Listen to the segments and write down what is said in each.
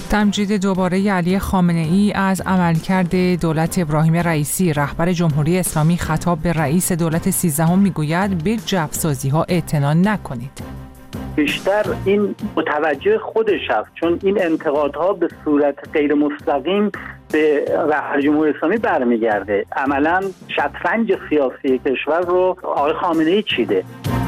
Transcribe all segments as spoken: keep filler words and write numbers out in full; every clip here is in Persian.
تمجید دوباره علی خامنه‌ای از عملکرد دولت ابراهیم رئیسی. رهبر جمهوری اسلامی خطاب به رئیس دولت سیزدهم میگوید به جفسازی‌ها اعتنا نکنید. بیشتر این متوجه خودش است، چون این انتقادها به صورت غیر مستقیم به رهبر جمهوری اسلامی برمیگرده. عملاً شطرنج سیاسی کشور رو آقای خامنه‌ای چیده.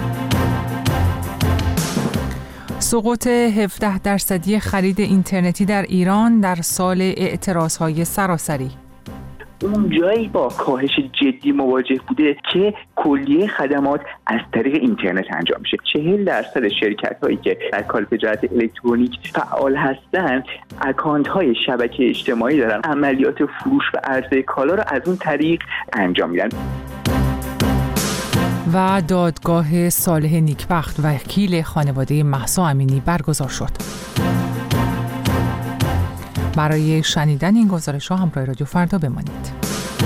سقوط هفده درصدی خرید اینترنتی در ایران در سال اعتراضهای سراسری. اون جایی با کاهش جدی مواجه بوده که کلیه خدمات از طریق اینترنت انجام میشه. چهل درصد شرکت هایی که در کال تجارت الکترونیک فعال هستن اکانت های شبکه اجتماعی دارن، عملیات فروش و عرضه کالا رو از اون طریق انجام میدن. و دادگاه صالح نیکبخت وکیل خانواده مهسا امینی برگزار شد. برای شنیدن این گزارش‌ها همراه رادیو فردا بمانید.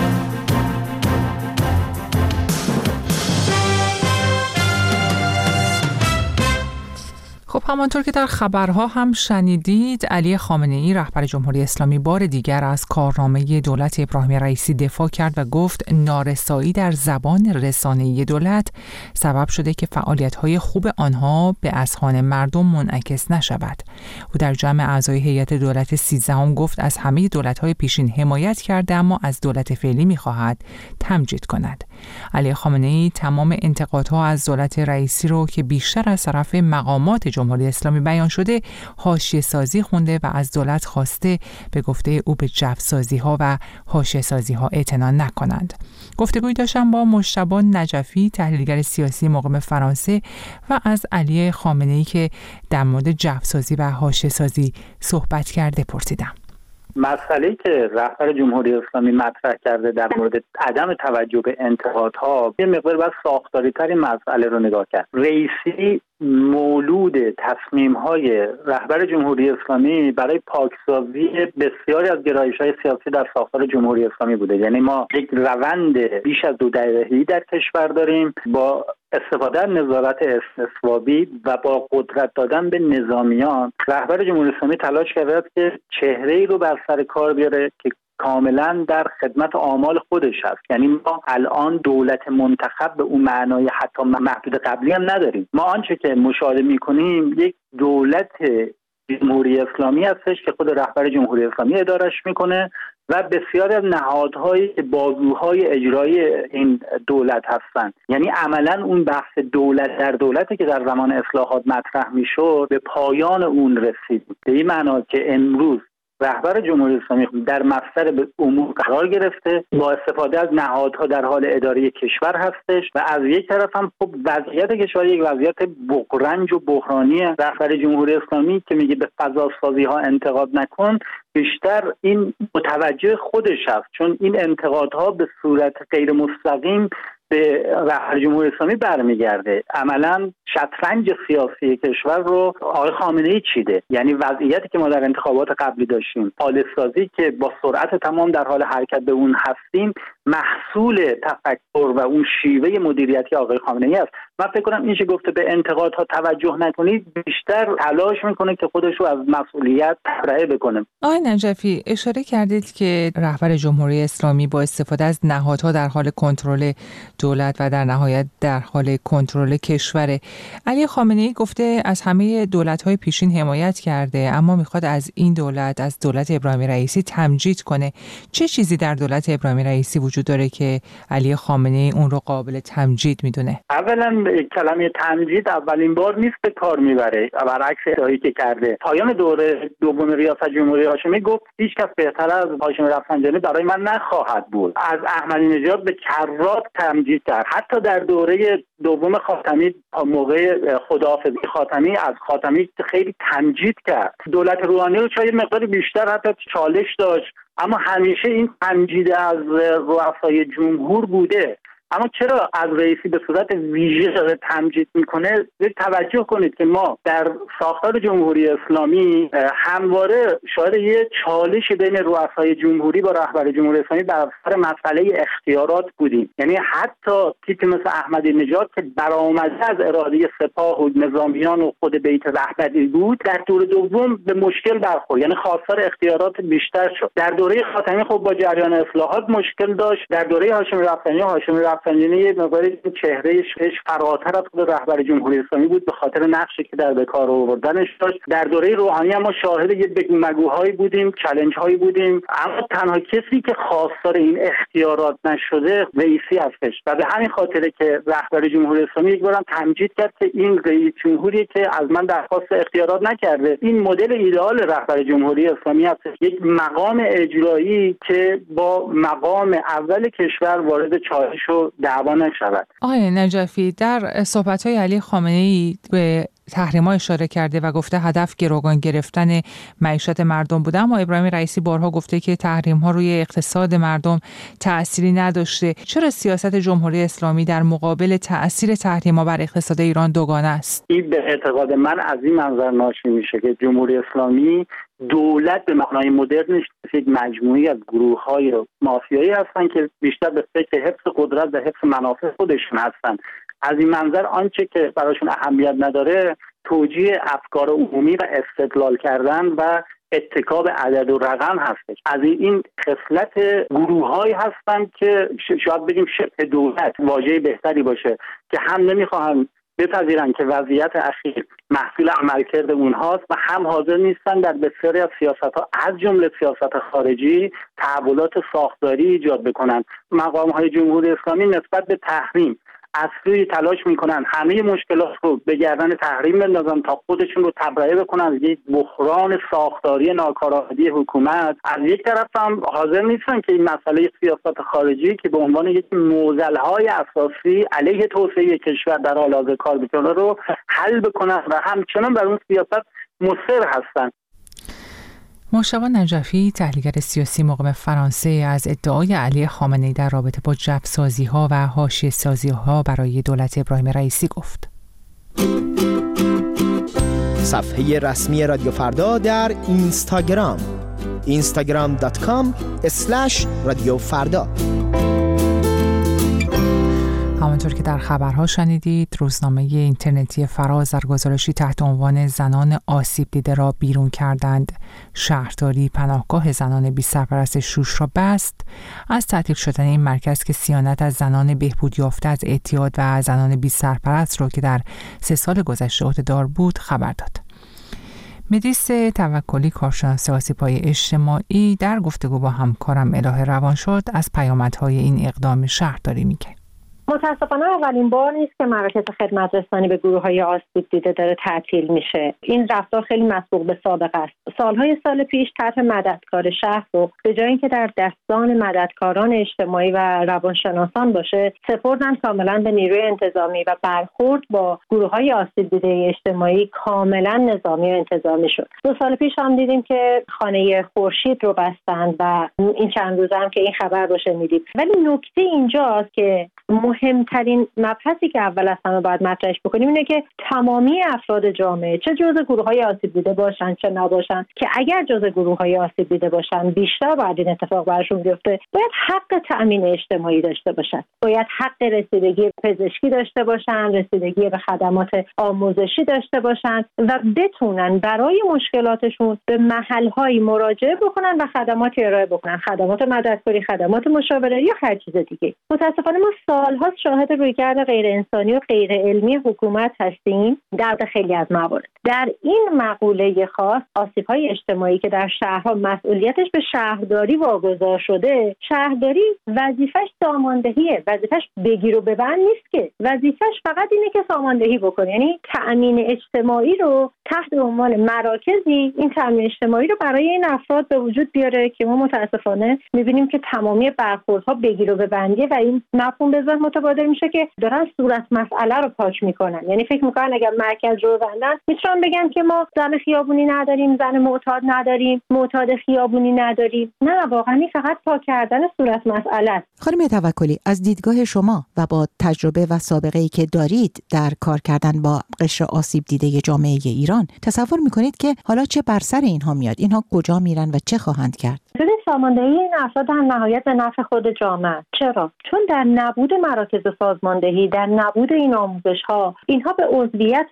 خب همانطور که در خبرها هم شنیدید، علی خامنه‌ای رهبر جمهوری اسلامی بار دیگر از کارنامه دولت ابراهیم رئیسی دفاع کرد و گفت نارسایی در زبان رسانه‌ای دولت سبب شده که فعالیت‌های خوب آنها به اذهان مردم منعکس نشود. او در جمع اعضای هیئت دولت سیزدهم گفت از همه دولت‌های پیشین حمایت کرده، اما از دولت فعلی می‌خواهد تمجید کند. علی خامنه‌ای تمام انتقادها از دولت رئیسی رو که بیشتر از طرف مقامات جمهوری اسلامی بیان شده حاشیه سازی خونده و از دولت خواسته به گفته او به جفسازی ها و حاشیه سازی ها اعتنا نکنند. گفتگویی داشتم با مجتبی نجفی، تحلیلگر سیاسی مقیم فرانسه، و از علی خامنه‌ای که در مورد جفسازی و حاشیه سازی صحبت کرده پرسیدم. مسئله‌ای که رهبر جمهوری اسلامی مطرح کرده در مورد عدم توجه به انتقادها، یه مقدار باید ساختاری‌تر مسئله رو نگاه کرد. رئیسی مولود تصمیم‌های رهبر جمهوری اسلامی برای پاکسازی بسیاری از گرایش‌های سیاسی در ساختار جمهوری اسلامی بوده. یعنی ما یک روند بیش از دو دهه‌ای در کشور داریم با استفاده از نظارت استثوابی و با قدرت دادن به نظامیان. رهبر جمهوری اسلامی تلاش کرده که چهره‌ای رو بر سر کار بیاره که کاملا در خدمت آمال خودش هست. یعنی ما الان دولت منتخب به اون معنای حتی محدود قبلی هم نداریم. ما آنچه که مشاهده می‌کنیم یک دولت جمهوری اسلامی هستش که خود رهبر جمهوری اسلامی ادارش میکنه و بسیاری از نهادهای بازوهای اجرایی این دولت هستند. یعنی عملا اون بحث دولت در دولتی که در زمان اصلاحات مطرح میشد به پایان اون رسید. به این معنا که امروز رهبر جمهوری اسلامی در مفصل امور قرار گرفته، با استفاده از نهادها در حال اداره کشور هستش و از یک طرف هم خب وضعیت کشور یک وضعیت بغرنج و بحرانی. رهبر جمهوری اسلامی که میگه به فضاسازی ها انتقاد نکن، بیشتر این متوجه خودش است، چون این انتقادها به صورت غیر مستقیم به رهبر جمهوری اسلامی برمیگرده. عملاً شطرنج سیاسی کشور رو آقای خامنه‌ای چیده. یعنی وضعیتی که ما در انتخابات قبلی داشتیم، پالیسازی که با سرعت تمام در حال حرکت به اون هستیم، محصول تفکر و اون شیوه مدیریتی آقای خامنه‌ای است. من فکر کنم این چه گفته به انتقادها توجه نکنید بیشتر تلاش میکنه که خودش رو از مسئولیت تبرئه بکنه. آقای نجفی، اشاره کردید که رهبر جمهوری اسلامی با استفاده از نهادها در حال کنترل دولت و در نهایت در حال کنترل کشور. علی خامنه‌ای گفته از همه دولت‌های پیشین حمایت کرده، اما میخواد از این دولت، از دولت ابراهیم رئیسی تمجید کنه. چه چیزی در دولت ابراهیم رئیسی وجود داره که علی خامنه‌ای اون رو قابل تمجید میدونه؟ اولا کلمه تمجید اولین بار نیست به کار میبره، برعکس ادعایی که کرده. پایان دوره دوم ریاست جمهوری هاشمی گفت هیچ کس بهتر از هاشمی رفسنجانی برای من نخواهد بود. از احمدی نژاد به کرات تمجید کرد. حتی در دوره دوم خاتمی، موقع خداحافظی خاتمی، از خاتمی خیلی تمجید کرد. دولت روحانی رو چای مقدار بیشتر حتی چالش داشت، اما همیشه این تمجید از رؤسای جمهور بوده. اما چرا از رئیسی به صورت ویژه داره تمجید میکنه؟ توجه کنید که ما در ساختار جمهوری اسلامی همواره شاید یه چالش بین رؤسای جمهوری با رهبر جمهوری اسلامی بر سر مسئله اختیارات بودیم. یعنی حتی تیپی مثل احمدی نژاد که برآمده از اراده سپاه و نظامیان و خود بیت رهبری بود، در دوره دوم به مشکل برخورد، یعنی خواستار اختیارات بیشتر شد. در دوره خاتمی خب با جریان اصلاحات مشکل داشت. در دوره هاشمی رفسنجانی هاشمی رفسنجانی یه مقداری چهرهش فراتر از خود رهبر جمهوری اسلامی بود به خاطر نقشی که در به کار آوردنش داشت. در دوره روحانی هم ما شاهد یه بگو مگوهایی بودیم، چالش هایی بودیم، اما تنها کسی که خواستار این اختیارات نشده رئیسی هستش و به همین خاطره که رهبر جمهوری اسلامی یک بارم تمجید کرد که این رئیس جمهوری که از من درخواست اختیارات نکرده. این مدل ایدئال رهبر جمهوری اسلامی است، یک مقام اجرایی که با مقام اول کشور وارد چالش و دعوا نشود. آقای نجفی، در صحبت‌های علی خامنه‌ای به تحریم‌ها اشاره کرده و گفته هدف گروگان گرفتن معیشت مردم بوده، اما ابراهیم رئیسی بارها گفته که تحریم‌ها روی اقتصاد مردم تأثیری نداشته. چرا سیاست جمهوری اسلامی در مقابل تأثیر تحریم‌ها بر اقتصاد ایران دوگانه است؟ این به اعتقاد من از این منظر ناشی میشه که جمهوری اسلامی دولت به معنای مدرنش یک مجموعی از گروه‌های مافیایی هستند که بیشتر به فکر حفظ قدرت و حفظ منافع خودشون هستند. از این منظر آنچه که براشون اهمیت نداره توجیه افکار عمومی و استدلال کردن و اتکا به عدد و رقم هستش. از این خصلت گروه‌هایی هستند که شاید بگیم شبه دولت واژه بهتری باشه که هم نمیخواهند بپذیرن که وضعیت اخیر محصول عملکرد اونهاست و هم حاضر نیستن در بسیاری از سیاست‌ها از جمله سیاست خارجی تحولات ساختاری ایجاد بکنن. مقام‌های جمهوری اسلامی نسبت به تحریم از سوی تلاش میکنن همه مشکلات رو به گردن تحریم بندازن تا خودشون رو تبرئه بکنن از یک بحران ساختاری ناکارآمدی حکومت. از یک طرف هم حاضر نیستن که این مسئله سیاست خارجی که به عنوان یک معضل‌های اساسی علیه توسعه کشور در حال حاضر کار میکنه رو حل بکنن و همچنان بر اون سیاست مصر هستن. مشتبه نجفی، تحلیلگر سیاسی مقیم فرانسه، از ادعای علی خامنه‌ای در رابطه با جبرسازی‌ها و حاشیه‌سازی‌ها برای دولت ابراهیم رئیسی گفت. صفحه رسمی رادیو فردا در اینستاگرام اینستاگرام دات کام اسلش رادیو فردا. همانطور که در خبرها شنیدید، روزنامه اینترنتی فراز در گزارشی تحت عنوان زنان آسیب دیده را بیرون کردند، شهرداری پناهگاه زنان بی سرپرست شوش را بست. از تعطیل شدن این مرکز که صیانت از زنان بهبود یافته از اعتیاد و زنان بی سرپرست را که در سه سال گذشته عهده‌دار بود خبر داد. مدیس توکلی، کارشناس آسیب‌های اجتماعی، در گفتگو با همکارم الهه روانشاد از پیامدهای این اقدام شهرداری میگه. متاسفانه اولین بار نیست که مراکز خدمت رسانی به گروه‌های آسیب دیده داره تعطیل میشه. این رفتار خیلی مسبوق به سابقه است. سالهای سال پیش طرح مددکار شهر رو به جای اینکه در دستان مددکاران اجتماعی و روانشناسان باشه، سپردن کاملا به نیروی انتظامی و برخورد با گروه‌های آسیب دیده اجتماعی کاملا نظامی و انتظامی شد. دو سال پیش هم دیدیم که خانه خورشید رو بستن و این چند روز هم که این خبر رو شنیدیم. ولی نکته اینجاست که مهمترین مبحثی که اول از همه باید مطرحش بکنیم اینه که تمامی افراد جامعه، چه جزء گروه‌های آسیب دیده باشن چه نباشن، که اگر جزء گروه‌های آسیب دیده باشن بیشتر باید این اتفاق براشون بیفته، باید حق تأمین اجتماعی داشته باشن، باید حق رسیدگی پزشکی داشته باشن، رسیدگی به خدمات آموزشی داشته باشن و بتونن برای مشکلاتشون به محل‌های مراجعه بکنن و خدماتی ارائه بکنن، خدمات مددکاری، خدمات مشاوره یا هر چیز دیگه. متأسفانه ما سال‌ها شاهد رویکرد غیر انسانی و غیر علمی حکومت هستیم در خیلی از موارد. در این مقوله خاص، آسیب‌های اجتماعی که در شهرها مسئولیتش به شهرداری واگذار شده، شهرداری وظیفش ساماندهیه، وظیفش بگیر و ببند نیست که، وظیفش فقط اینه که ساماندهی بکنه، یعنی تأمین اجتماعی رو تحت عنوان مراکزی این تأمین اجتماعی رو برای این افراد به وجود بیاره که ما متاسفانه می‌بینیم که تمامی برخوردها بگیر و ببندیه و این مفهوم به ذهن متبادر میشه که دارن صورت مسئله رو پاک میکنن. یعنی فکر میکنن اگر مرکز رو ببندن میتونن بگن که ما زن خیابونی نداریم، زن معتاد نداریم، معتاد خیابونی نداریم. نه، واقعا فقط پاک کردن صورت مسئله است. خانم توکلی، از دیدگاه شما و با تجربه و سابقه‌ای که دارید در کار کردن با قشر آسیب دیده جامعه ایران، تصور میکنید که حالا چه بر سر اینها میاد؟ اینها کجا میرن و چه خواهند کرد؟ ببین، ساماندهی این افراد در نهایت به نفع خود جامعه. چرا؟ چون در نبود مراکز سازماندهی، در نبود این آموزش‌ها، اینها به عضویت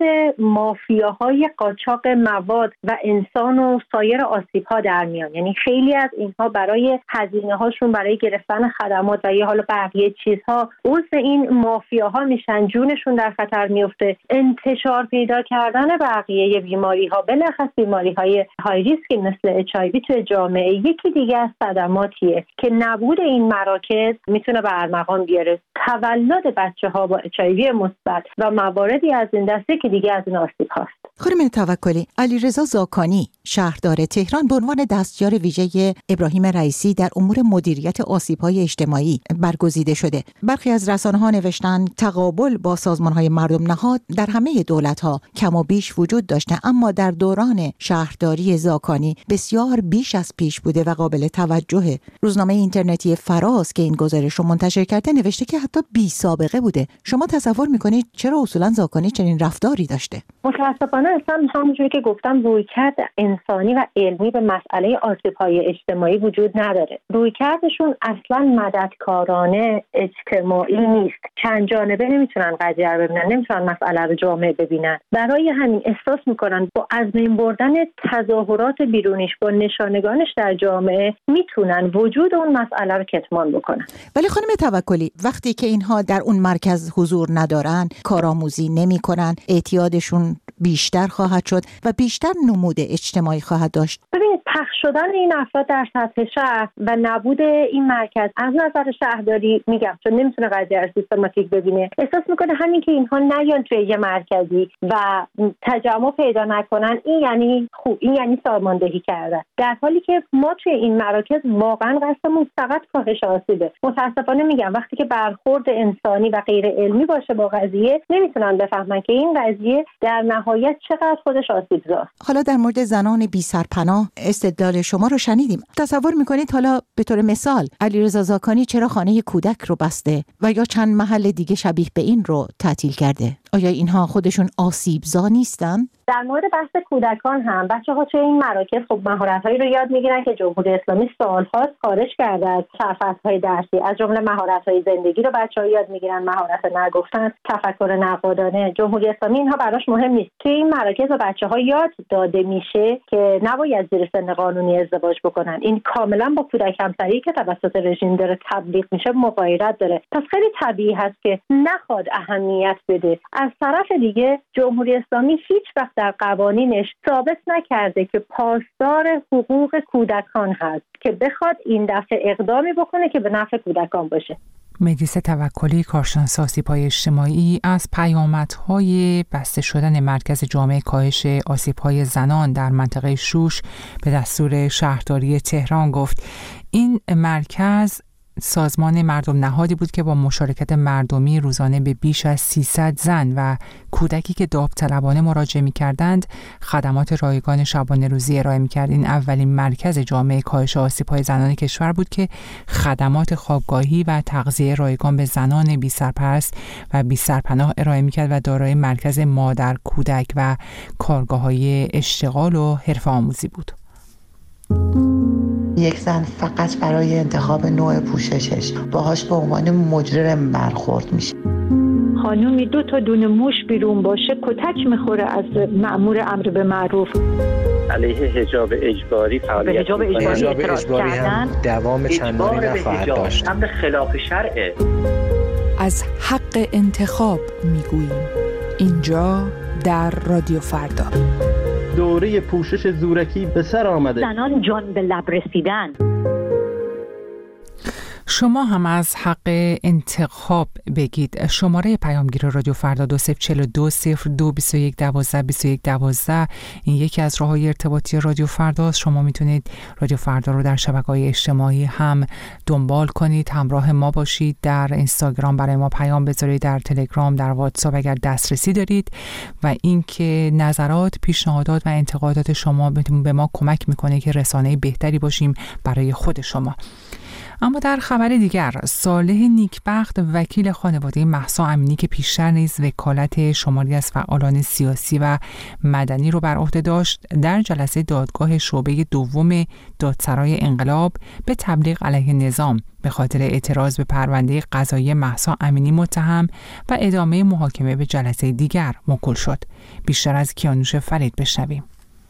مافیاهای قاچاق مواد و انسان و سایر آسیب‌ها در میان. یعنی خیلی از اینها برای هزینه‌هاشون برای گرفتن خدمات و یا حالا بقیه چیزها عضو این مافیاها میشن، جونشون در خطر میفته. انتشار پیدا کردن بقیه بیماری‌ها، بلخص بیماری‌های های ریسک مثل اچ آی وی تو جامعه یکی دیگه از صدماتیه که نبود این مراکز میتونه به ارمغان بیاره. تولد بچه‌ها با اچ آی وی مثبت و مواردی از این دسته که دیگه از این آسیب هاست. خانم توکلی، علیرضا زاکانی شهردار تهران به عنوان دستیار ویژه ابراهیم رئیسی در امور مدیریت آسیب‌های اجتماعی برگزیده شده. برخی از رسانه‌ها نوشتن تقابل با سازمان‌های مردم نهاد در همه دولت‌ها کم و بیش وجود داشته، اما در دوران شهرداری زاکانی بسیار بیش از پیش بوده و قابل توجهه. روزنامه اینترنتی فراز که این گزارش رو منتشر کرده نوشته که حتی بی سابقه بوده. شما تصور می‌کنید چرا اصولاً زاکانی چنین رفتاری داشته؟ متأسفانه اصلا همونجوری که گفتم رویکرد انسانی و علمی به مسئله آسیب‌های اجتماعی وجود نداره. رویکردشون اصلا مددکارانه اجتماعی نیست. چند جانبه نمیتونن قضیه رو ببینن، نمیتونن مسئله رو جامع ببینن. برای همین احساس میکنن با از بین بردن تظاهرات بیرونیش با نشانگانش در جامعه میتونن وجود اون مسئله رو کتمان بکنن. ولی خانم توکلی، وقتی که اینها در اون مرکز حضور ندارن، کارآموزی نمیکنن، اعتیادشون بیشتر خواهد شد و بیشتر نمود اجتماعی خواهد داشت. ببینید، پخش شدن این افراد در سطح شهر و نبود این مرکز از نظر شهرداری، میگم چون نمیتونه قضیه رو سیستماتیک ببینه، احساس میکنه همین که اینها نیان توی یه مرکزی و تجمع پیدا نکنن این یعنی خوب، این یعنی سازماندهی کردن، در حالی که ما توی این مراکز واقعا قصدمون فقط کاهش آسیبه. متاسفانه میگم وقتی که برخورد انسانی و غیر علمی باشه با قضیه، نمیتونن بفهمن که این قضیه در نهایت چقدر خودش آسیبزاست. حالا در مورد زنان بی سرپناه استدلال شما رو شنیدیم. تصور میکنید حالا به طور مثال علیرضا زاکانی چرا خانه کودک رو بسته و یا چند محل دیگه شبیه به این رو تعطیل کرده؟ آیا اینها خودشون آسیبزا نیستن؟ در مورد بحث کودکان هم بچه‌ها توی این مراکز خب مهارت‌هایی رو یاد می‌گیرن که جمهوری اسلامی سال‌هاست خارج کرده از سرفصل‌های درسی. از جمله مهارت‌های زندگی رو بچه‌ها یاد می‌گیرن، مهارت نگفتن، تفکر نقادانه. جمهوری اسلامی اینها براش مهم نیست. توی این مراکز به بچه‌ها یاد داده میشه که نباید زیر سن قانونی ازدواج بکنن. این کاملا با کودک همسری که توسط رژیم داره تبلیغ میشه مغایرت داره. پس خیلی طبیعی هست که نخواد اهمیت بده. از طرف دیگه جمهوری اسلامی هیچ وقت در قوانینش ثابت نکرده که پاسدار حقوق کودکان هست که بخواد این دفعه اقدامی بکنه که به نفع کودکان باشه. مهدیس توکلی، کارشناس آسیب‌های اجتماعی، از پیامدهای بسته شدن مرکز جامع کاهش آسیب‌های زنان در منطقه شوش به دستور شهرداری تهران گفت. این مرکز سازمان مردم نهادی بود که با مشارکت مردمی روزانه به بیش از سیصد زن و کودکی که داوطلبانه مراجعه می‌کردند خدمات رایگان شبانه روزی ارائه می‌کرد. این اولین مرکز جامع کاهش آسیب‌های زنان کشور بود که خدمات خوابگاهی و تغذیه رایگان به زنان بی سرپرست و بی سرپناه ارائه می‌کرد و دارای مرکز مادر کودک و کارگاه‌های اشتغال و حرفه آموزی بود. یک زن فقط برای انتخاب نوع پوششش باهاش به عنوان مجرم برخورد میشه. خانومی دو تا دونه موش بیرون باشه کتک میخوره از مأمور امر به معروف. علیه حجاب اجباری فعالیت به حجاب اجباری, اجباری هم دوام چندانی نخواهد داشت. امر خلاف شرعه. از حق انتخاب میگوییم اینجا در رادیو فردا. دوره پوشش زورکی به سر آمده. زنان جان به لب رسیدن. شما هم از حق انتخاب بگید. شماره پیامگیر رادیو فردا دو صفر چهل و دو صفر دو بیست و یک دوازده بیست و یک دوازده این یکی از راه‌های ارتباطی رادیو فرداست. شما میتونید رادیو فردا رو در شبکه‌های اجتماعی هم دنبال کنید، همراه ما باشید، در اینستاگرام برای ما پیام بذارید، در تلگرام، در واتساپ اگر دسترسی دارید، و اینکه نظرات، پیشنهادات و انتقادات شما به ما کمک میکنه که رسانه بهتری باشیم برای خود شما. اما در خبر دیگر، صالح نیکبخت وکیل خانواده مهسا امینی که پیشتر نیز وکالت شماری از فعالان سیاسی و مدنی رو بر عهده داشت، در جلسه دادگاه شعبه دوم دادسرای انقلاب به تبلیغ علیه نظام به خاطر اعتراض به پرونده قضایی مهسا امینی متهم و ادامه محاکمه به جلسه دیگر موکول شد. بیشتر از کیانوش فرید بشنویم.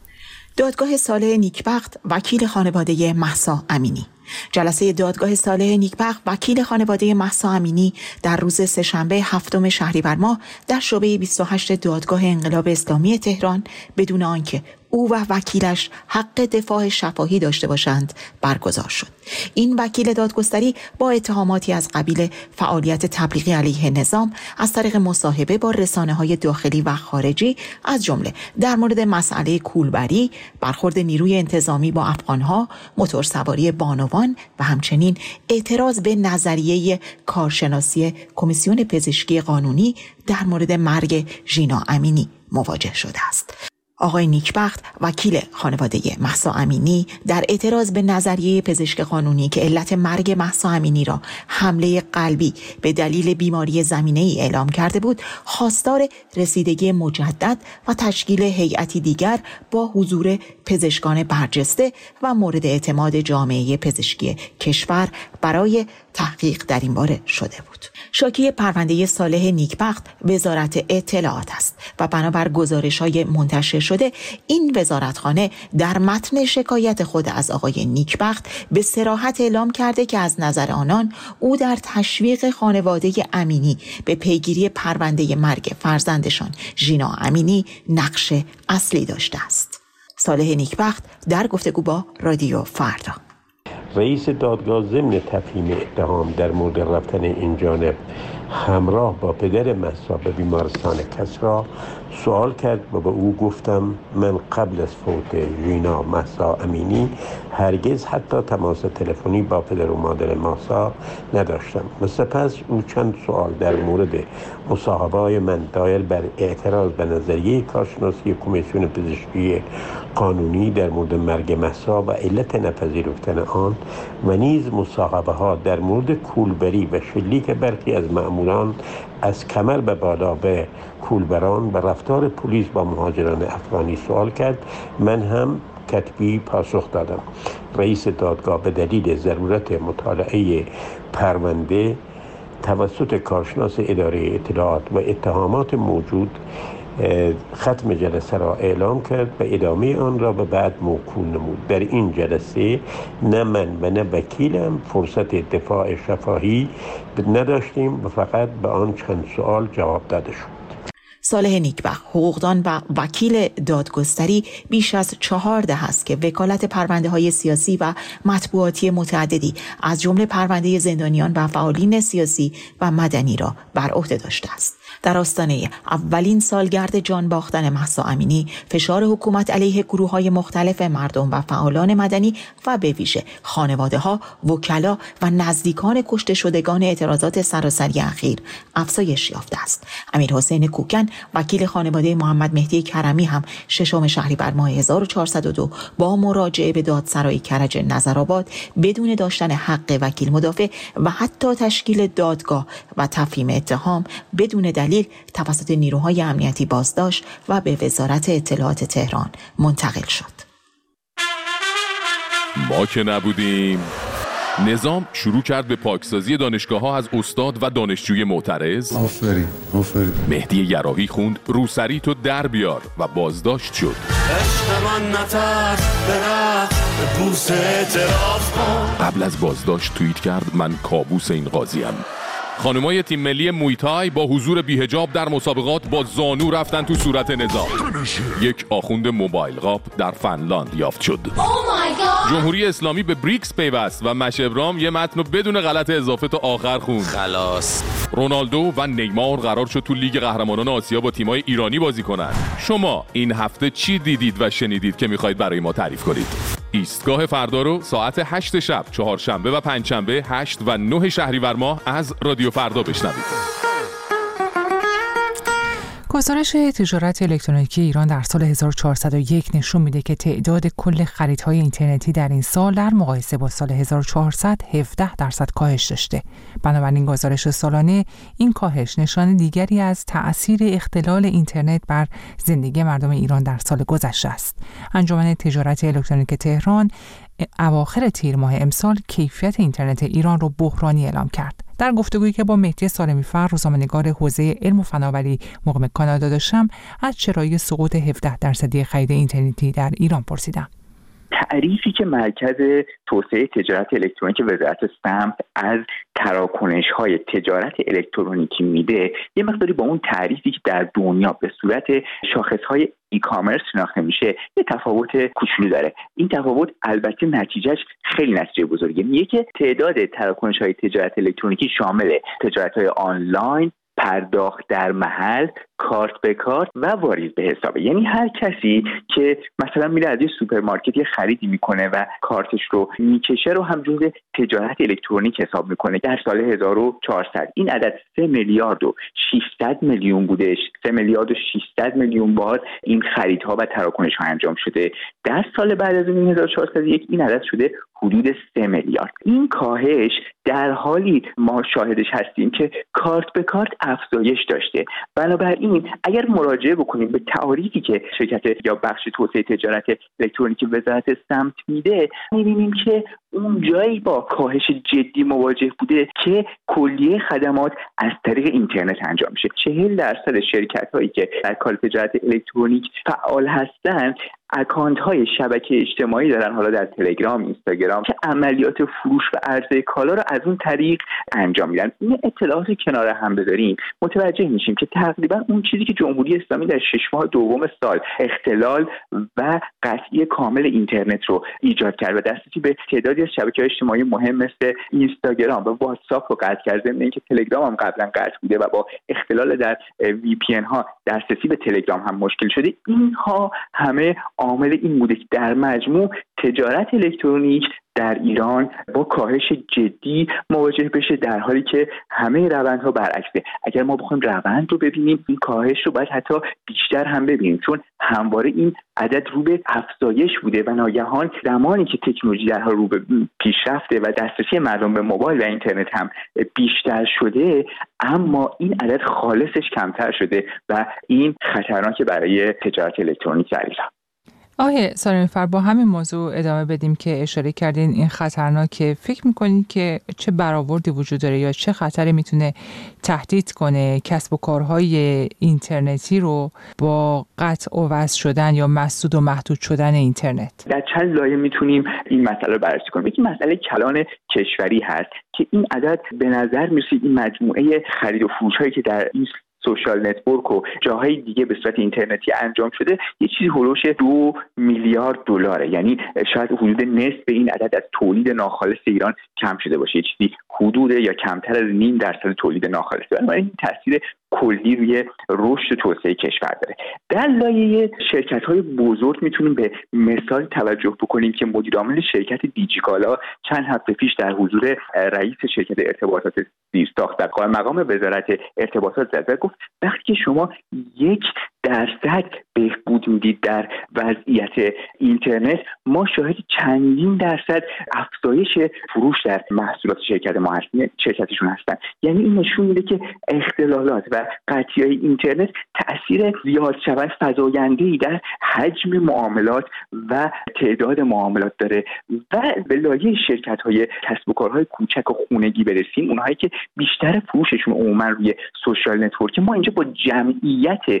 دادگاه صالح نیکبخت وکیل خانواده مهسا امینی. جلسه دادگاه صالح نیکبخت وکیل خانواده مهسا امینی در روز سه‌شنبه هفتم شهریور ماه در شعبه بیست و هشت دادگاه انقلاب اسلامی تهران بدون آنکه او و وکیلش حق دفاع شفاهی داشته باشند برگزار شد. این وکیل دادگستری با اتهاماتی از قبیل فعالیت تبلیغی علیه نظام از طریق مصاحبه با رسانه‌های داخلی و خارجی، از جمله در مورد مسئله کولبری، برخورد نیروی انتظامی با افغانها، موتورسواری بانوان و همچنین اعتراض به نظریه کارشناسی کمیسیون پزشکی قانونی در مورد مرگ ژینا امینی مواجه شده است. آقای نیکبخت وکیل خانواده مهسا امینی در اعتراض به نظریه پزشک قانونی که علت مرگ مهسا امینی را حمله قلبی به دلیل بیماری زمینه‌ای اعلام کرده بود، خواستار رسیدگی مجدد و تشکیل هیئتی دیگر با حضور پزشکان برجسته و مورد اعتماد جامعه پزشکی کشور برای تحقیق در این باره شده بود. شاکی پرونده صالح نیکبخت وزارت اطلاعات است و بنابر گزارش‌های منتشر شده این وزارتخانه در متن شکایت خود از آقای نیکبخت به صراحت اعلام کرده که از نظر آنان او در تشویق خانواده امینی به پیگیری پرونده مرگ فرزندشان ژینا امینی نقش اصلی داشته است. صالح نیکبخت در گفتگو با رادیو فردا: رئیس دادگاه ضمن تفهیم اتهام در مورد رفتن این جانب همراه با پدر مهسا به بیمارستان کسری سوال کرد و به او گفتم من قبل از فوت ژینا مهسا امینی هرگز حتی تماس تلفنی با پدر و مادر مهسا نداشتم و سپس او چند سوال در مورد مصاحبه‌های من دایل بر اعتراض به نظریه کارشناسی کمیسیون پزشکی قانونی در مورد مرگ مهسا و علت نپذیرفتن آن و نیز مصاحبه ها در مورد کولبری و شلیک برخی از مأموران از کمر به بالا به کولبران و رفتار پلیس با مهاجران افغانی سوال کرد. من هم کتبی پاسخ دادم. رئیس دادگاه به دلیل ضرورت مطالعه پرونده توسط کارشناس اداره اطلاعات و اتهامات موجود ختم جلسه را اعلام کرد و ادامه آن را به بعد موکول نمود. در این جلسه نه من و نه وکیلم فرصت دفاع شفاهی نداشتیم و فقط به آن چند سوال جواب داده شد. صالح نیکبخت حقوقدان و وکیل دادگستری بیش از چهار دهه است که وکالت پرونده های سیاسی و مطبوعاتی متعددی از جمله پرونده زندانیان و فعالین سیاسی و مدنی را بر عهده داشته است. در آستانه اولین سالگرد جان باختن مهسا امینی، فشار حکومت علیه گروه‌های مختلف مردم و فعالان مدنی و به ویژه خانواده‌ها، وکلا و نزدیکان کشته شدگان اعتراضات سراسری اخیر افزایش یافته است. امیرحسین کوکن وکیل خانواده محمد مهدی کرمی هم ششم شهریور ماه هزار و چهارصد و دو با مراجعه به دادسرای کرج نظرآباد بدون داشتن حق وکیل مدافع و حتی تشکیل دادگاه و تفهیم اتهام بدون دلیل توسط نیروهای امنیتی بازداشت و به وزارت اطلاعات تهران منتقل شد. ما که نبودیم. نظام شروع کرد به پاکسازی دانشگاه‌ها از استاد و دانشجوی معترض. آفرین آفرین. مهدی یراحی خوند روسری تو در بیار و بازداشت شد. قبل از بازداشت توییت کرد من کابوس این قاضیم. خانمای تیم ملی مویتای با حضور بی‌حجاب در مسابقات با زانو رفتن تو صورت نظام. یک آخوند موبایل قاپ در فنلاند یافت شد. جمهوری اسلامی به بریکس پیوست و مش ابرام یه متن رو بدون غلط اضافه تا آخر خوند. خلاص. رونالدو و نیمار قرار شد تو لیگ قهرمانان آسیا با تیم‌های ایرانی بازی کنن. شما این هفته چی دیدید و شنیدید که می‌خواید برای ما تعریف کنید؟ ایستگاه فردا رو ساعت هشت شب، چهارشنبه و پنجشنبه هشت و نه شهریور ماه از رادیو فردا بشنوید. گزارش تجارت الکترونیکی ایران در سال هزار و چهارصد و یک نشون میده که تعداد کل خریدهای اینترنتی در این سال در مقایسه با سال هزار و چهارصد هفده درصد کاهش داشته. بنابراین گزارش سالانه این کاهش نشانه دیگری از تأثیر اختلال اینترنت بر زندگی مردم ایران در سال گذشته است. انجمن تجارت الکترونیک تهران اواخر تیر ماه امسال کیفیت اینترنت ایران رو بحرانی اعلام کرد. در گفتگویی که با مهدی سالمی‌فر، روزنامه‌نگار حوزه علم و فناوری مقیم کانادا داشتم، از چرایی سقوط هفده درصدی خرید اینترنتی در ایران پرسیدم. تعریفی که مرکز توسعه تجارت الکترونیک وزارت سمت از تراکنش‌های تجارت الکترونیکی میده، یه مقداری با اون تعریفی که در دنیا به صورت شاخص‌های ای کامرس شناخته میشه یه تفاوت کوچولو داره. این تفاوت البته نتیجهش خیلی نتیجه بزرگه. میگه که تعداد تراکنش‌های تجارت الکترونیکی شامل تجارت‌های آنلاین، پرداخت در محل، کارت به کارت و واریز به حسابه. یعنی هر کسی که مثلا میره از یه سوپرمارکت یه خریدی میکنه و کارتش رو میکشه رو هم جزء تجارت الکترونیک حساب میکنه. در سال هزار و چهارصد این عدد سه میلیارد و ششصد میلیون بودش. سه میلیارد و ششصد میلیون بار این خریدها و تراکنش‌ها انجام شده. در سال بعد از این هزار و چهارصد و یک این عدد شده حدود سه میلیارد. این کاهش در حالی ما شاهدش هستیم که کارت به کارت افزایش داشته. بنابراین اگر مراجعه بکنیم به تعریفی که شرکت یا بخش توسعه تجارت الکترونیکی وزارت سمت میده، میبینیم که اون جایی با کاهش جدی مواجه بوده که کلیه خدمات از طریق اینترنت انجام میشه. چهل درصد شرکت هایی که در کال تجارت الکترونیک فعال هستن اکانت های شبکه اجتماعی دارن، حالا در تلگرام، اینستاگرام، که عملیات فروش و عرضه کالا رو از اون طریق انجام میدن. این اطلاعات کنار هم بذاریم متوجه میشیم که تقریبا اون چیزی که جمهوری اسلامی در شش ماه دوم سال اختلال و قطعی کامل اینترنت رو ایجاد کرد و دسترسی به تعدادی از شبکه‌های اجتماعی مهم مثل اینستاگرام و واتساپ رو قطع کرد، ضمن اینکه تلگرام هم قبلا قطع بوده و با اختلال در وی پی ان ها دسترسی به تلگرام هم مشکل شده. اینها همه عامل این بوده که در مجموع تجارت الکترونیک در ایران با کاهش جدی مواجه بشه، در حالی که همه روندها برعکسه. اگر ما بخوایم روند رو ببینیم، این کاهش رو باید حتی بیشتر هم ببینیم، چون همواره این عدد رو به افزایش بوده و ناگهان زمانی که تکنولوژی در حال رو به پیشرفته و دسترسی مردم به موبایل و اینترنت هم بیشتر شده، اما این عدد خالصش کمتر شده و این خطرناکه برای تجارت الکترونیک در ایران. آقای سالمی‌فر، با همین موضوع ادامه بدیم که اشاره کردین این خطرناکه. فکر میکنین که چه برآوردی وجود داره یا چه خطری میتونه تهدید کنه کسب و کارهای اینترنتی رو با قطع و وصل شدن یا مسدود و محدود شدن اینترنت؟ در چند لایه میتونیم این مسئله رو بررسی کنیم. یکی مسئله کلان کشوری هست که این عدد به نظر میرسه این مجموعه خرید و فروش هایی که در این سوشال نتورک و جاهای دیگه به صورت اینترنتی انجام شده یه چیزی هولوش دو میلیارد دلاره. یعنی شاید حدود نصف این عدد از تولید ناخالص ایران کم شده باشه، یه چیزی حدود یا کمتر از نیم درصد تولید ناخالص. این تاثیر کلی روی رشد توسعه کشور داره. در لایه شرکت‌های بزرگ میتونیم به مثال توجه بکنیم که مدیر عامل شرکت دیجیکالا چند هفته پیش در حضور رئیس شرکت ارتباطات زیرساخت در قائم مقام وزارت ارتباطات زد، گفت وقتی که شما یک درصد بهبود میدید در وضعیت اینترنت، ما شاهد چندین درصد افزایش فروش در محصولات شرکت ما هستیم، شرکتشون هستن. یعنی این نشون میده که اختلالات و قطعی‌های اینترنت تأثیر زیاد شدن فزاینده‌ای در حجم معاملات و تعداد معاملات داره. و به لایه شرکت‌های کسب و کارهای کوچک و خونگی برسیم، اونهایی که بیشتر فروششون عموما روی سوشال نتورک، ما اینجا با جمعیت بزرگ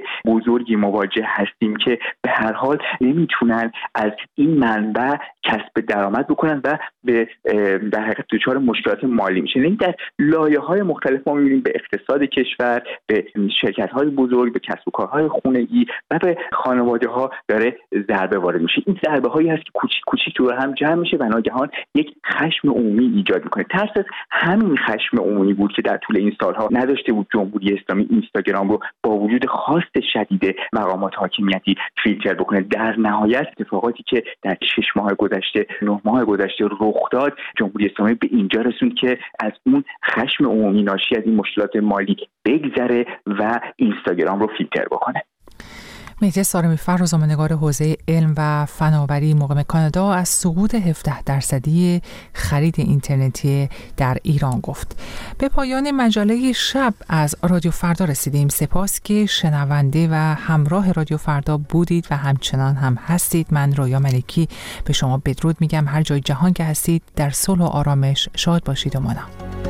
بزرگی مواجه هستیم که به هر حال نمیتونن از این منبع کسب درآمد بکنن و به در حقیقت دچار مشکلات مالی میشن. یعنی در لایه‌های مختلف ما می‌بینیم به اقتصاد کشور، به شرکت‌های بزرگ، به کسب و کارهای خانگی و به خانواده‌ها داره ضربه وارد میشه. این ضربه‌هایی هست که کوچیک کوچیک دور هم جمع میشه و ناگهان یک خشم عمومی ایجاد میکنه. ترس از همین خشم عمومی بود که در طول این سالها نداشته بود جمهوری اسلامی اینستاگرام رو با وجود خواست شدید مقامات حاکمیتی فیلتر بکنه. در نهایت اتفاقاتی که در شش ماه گذشته، نه ماه گذشته رخ داد، جمهوری اسلامی به اینجا رسوند که از اون خشم عمومی ناشی از این مشکلات مالی بگذره و اینستاگرام رو فیلتر بکنه. مهدی سارمی‌فر، روزنامه‌نگار حوزه علم و فناوری مقیم کانادا، از سقوط هفده درصدی خرید اینترنتی در ایران گفت. به پایان مجله شب از رادیو فردا رسیدیم. سپاس که شنونده و همراه رادیو فردا بودید و همچنان هم هستید. من رویا ملکی به شما بدرود میگم. هر جای جهان که هستید در صلح و آرامش شاد باشید و مانا.